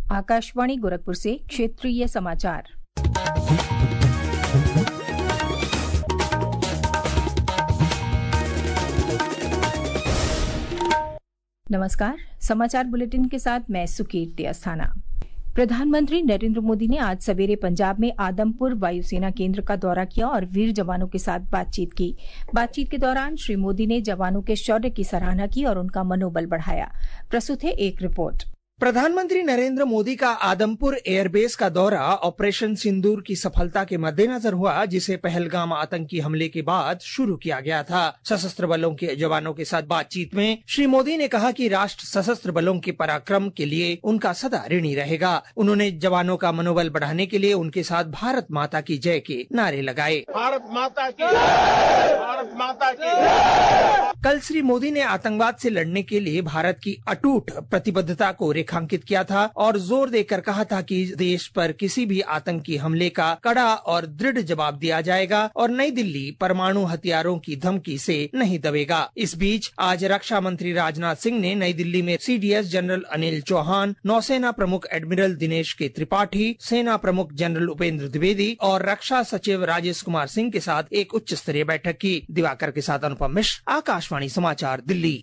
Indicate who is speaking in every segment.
Speaker 1: आकाशवाणी गोरखपुर से क्षेत्रीय समाचार। नमस्कार, समाचार बुलेटिन के साथ मैं सुकीर्ति अस्थाना। प्रधानमंत्री नरेंद्र मोदी ने आज सवेरे पंजाब में आदमपुर वायुसेना केंद्र का दौरा किया और वीर जवानों के साथ बातचीत की। बातचीत के दौरान श्री मोदी ने जवानों के शौर्य की सराहना की और उनका मनोबल बढ़ाया। प्रस्तुत है एक रिपोर्ट।
Speaker 2: प्रधानमंत्री नरेंद्र मोदी का आदमपुर एयरबेस का दौरा ऑपरेशन सिंदूर की सफलता के मद्देनजर हुआ, जिसे पहलगाम आतंकी हमले के बाद शुरू किया गया था। सशस्त्र बलों के जवानों के साथ बातचीत में श्री मोदी ने कहा कि राष्ट्र सशस्त्र बलों के पराक्रम के लिए उनका सदा ऋणी रहेगा। उन्होंने जवानों का मनोबल बढ़ाने के लिए उनके साथ भारत माता की जय के नारे लगाए।
Speaker 3: भारत माता की, भारत माता की।
Speaker 2: कल श्री मोदी ने आतंकवाद से लड़ने के लिए भारत की अटूट प्रतिबद्धता को रेखांकित किया था और जोर देकर कहा था कि देश पर किसी भी आतंकी हमले का कड़ा और दृढ़ जवाब दिया जाएगा और नई दिल्ली परमाणु हथियारों की धमकी से नहीं दबेगा। इस बीच आज रक्षा मंत्री राजनाथ सिंह ने नई दिल्ली में सीडीएस जनरल अनिल चौहान, नौसेना प्रमुख एडमिरल दिनेश के त्रिपाठी, सेना प्रमुख जनरल उपेंद्र द्विवेदी और रक्षा सचिव राजेश कुमार सिंह के साथ एक उच्च स्तरीय बैठक की। दिवाकर के साथ अनुपम मिश्र, आकाशवाणी समाचार, दिल्ली।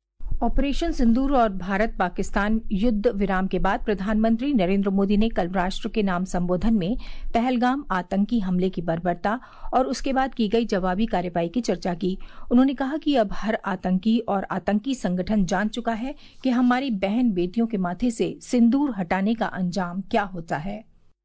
Speaker 1: ऑपरेशन सिंदूर और भारत पाकिस्तान युद्ध विराम के बाद प्रधानमंत्री नरेंद्र मोदी ने कल राष्ट्र के नाम संबोधन में पहलगाम आतंकी हमले की बर्बरता और उसके बाद की गई जवाबी कार्रवाई की चर्चा की। उन्होंने कहा कि अब हर आतंकी और आतंकी संगठन जान चुका है कि हमारी बहन बेटियों के माथे से सिंदूर हटाने का अंजाम क्या होता है।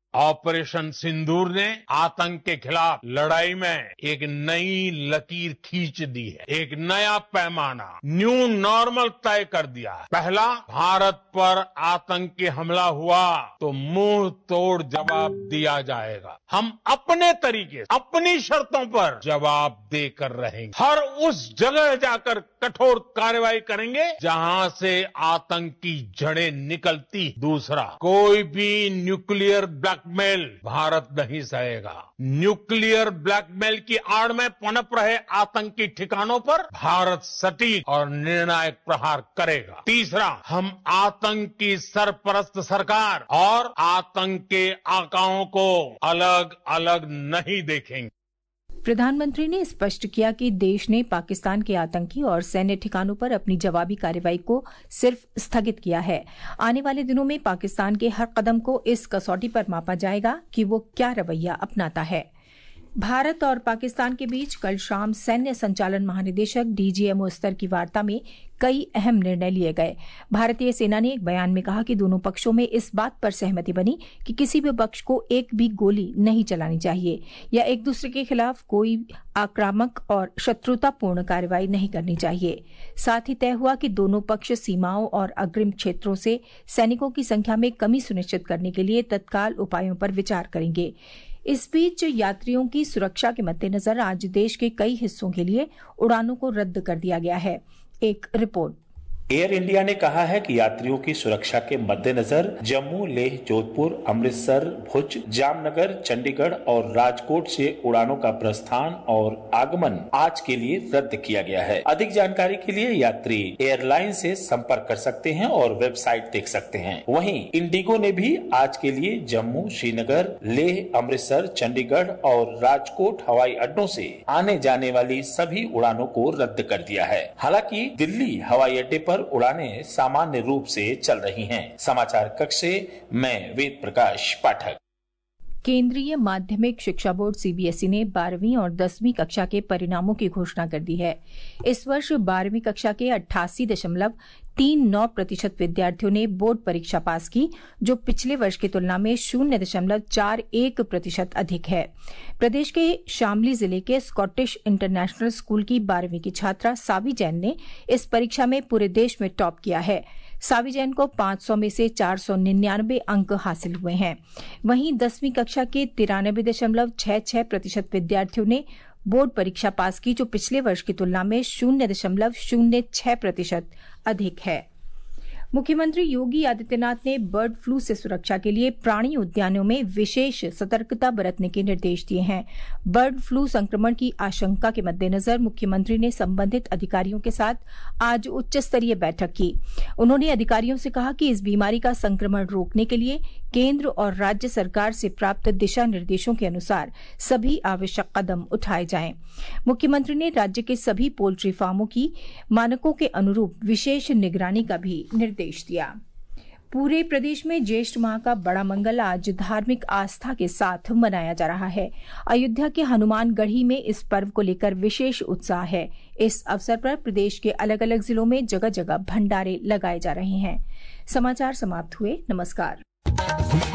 Speaker 3: ऑपरेशन सिंदूर ने आतंक के खिलाफ लड़ाई में एक नई लकीर खींच दी है, एक नया पैमाना, न्यू नॉर्मल तय कर दिया है। पहला, भारत पर आतंकी हमला हुआ तो मुंह तोड़ जवाब दिया जाएगा। हम अपने तरीके से, अपनी शर्तों पर जवाब देकर रहेंगे। हर उस जगह जाकर कठोर कार्रवाई करेंगे जहां से आतंक की जड़ें निकलती। दूसरा, कोई भी न्यूक्लियर ब्लैकमेल भारत नहीं सहेगा। न्यूक्लियर ब्लैकमेल की आड़ में पनप रहे आतंकी ठिकानों पर भारत सटीक और निर्णायक प्रहार करेगा। तीसरा, हम आतंक की सरपरस्त सरकार और आतंक के आकाओं को अलग अलग नहीं देखेंगे।
Speaker 1: प्रधानमंत्री ने स्पष्ट किया कि देश ने पाकिस्तान के आतंकी और सैन्य ठिकानों पर अपनी जवाबी कार्रवाई को सिर्फ स्थगित किया है। आने वाले दिनों में पाकिस्तान के हर कदम को इस कसौटी पर मापा जाएगा कि वो क्या रवैया अपनाता है। भारत और पाकिस्तान के बीच कल शाम सैन्य संचालन महानिदेशक डीजीएमओ स्तर की वार्ता में कई अहम निर्णय लिए गए। भारतीय सेना ने एक बयान में कहा कि दोनों पक्षों में इस बात पर सहमति बनी कि किसी भी पक्ष को एक भी गोली नहीं चलानी चाहिए या एक दूसरे के खिलाफ कोई आक्रामक और शत्रुतापूर्ण कार्रवाई नहीं करनी चाहिए। साथ ही तय हुआ कि दोनों पक्ष सीमाओं और अग्रिम क्षेत्रों से सैनिकों की संख्या में कमी सुनिश्चित करने के लिए तत्काल उपायों पर विचार करेंगे। इस बीच यात्रियों की सुरक्षा के मद्देनजर आज देश के कई हिस्सों के लिए उड़ानों को रद्द कर दिया गया है। एक रिपोर्ट।
Speaker 4: एयर इंडिया ने कहा है कि यात्रियों की सुरक्षा के मद्देनजर जम्मू, लेह, जोधपुर, अमृतसर, भुज, जामनगर, चंडीगढ़ और राजकोट से उड़ानों का प्रस्थान और आगमन आज के लिए रद्द किया गया है। अधिक जानकारी के लिए यात्री एयरलाइन से संपर्क कर सकते हैं और वेबसाइट देख सकते हैं। वहीं इंडिगो ने भी आज के लिए जम्मू, श्रीनगर, लेह, अमृतसर, चंडीगढ़ और राजकोट हवाई अड्डों से आने जाने वाली सभी उड़ानों को रद्द कर दिया है। हालांकि दिल्ली हवाई अड्डे पर उड़ानें सामान्य रूप से चल रही हैं। समाचार कक्ष से मैं वेद प्रकाश पाठक।
Speaker 1: केंद्रीय माध्यमिक शिक्षा बोर्ड सीबीएसई ने 12वीं और 10वीं कक्षा के परिणामों की घोषणा कर दी है। इस वर्ष 12वीं कक्षा के 88.39% विद्यार्थियों ने बोर्ड परीक्षा पास की, जो पिछले वर्ष की तुलना में 0.41% अधिक है। प्रदेश के शामली जिले के स्कॉटिश इंटरनेशनल स्कूल की 12वीं की छात्रा सावी जैन ने इस परीक्षा में पूरे देश में टॉप किया है। सावी जैन को 500 में से 499 अंक हासिल हुए हैं। वहीं 10वीं कक्षा के 93.66% विद्यार्थियों ने बोर्ड परीक्षा पास की, जो पिछले वर्ष की तुलना में 0.06% अधिक है। मुख्यमंत्री योगी आदित्यनाथ ने बर्ड फ्लू से सुरक्षा के लिए प्राणी उद्यानों में विशेष सतर्कता बरतने के निर्देश दिए हैं। बर्ड फ्लू संक्रमण की आशंका के मद्देनजर मुख्यमंत्री ने संबंधित अधिकारियों के साथ आज उच्च स्तरीय बैठक की। उन्होंने अधिकारियों से कहा कि इस बीमारी का संक्रमण रोकने के लिए केंद्र और राज्य सरकार से प्राप्त दिशा निर्देशों के अनुसार सभी आवश्यक कदम उठाए जाएं। मुख्यमंत्री ने राज्य के सभी पोल्ट्री फार्मों की मानकों के अनुरूप विशेष निगरानी का भी निर्देश दिया। पूरे प्रदेश में ज्येष्ठ माह का बड़ा मंगल आज धार्मिक आस्था के साथ मनाया जा रहा है। अयोध्या के हनुमानगढ़ी में इस पर्व को लेकर विशेष उत्साह है। इस अवसर पर प्रदेश के अलग अलग जिलों में जगह जगह भंडारे लगाए जा रहे हैं। समाचार समाप्त हुए। नमस्कार।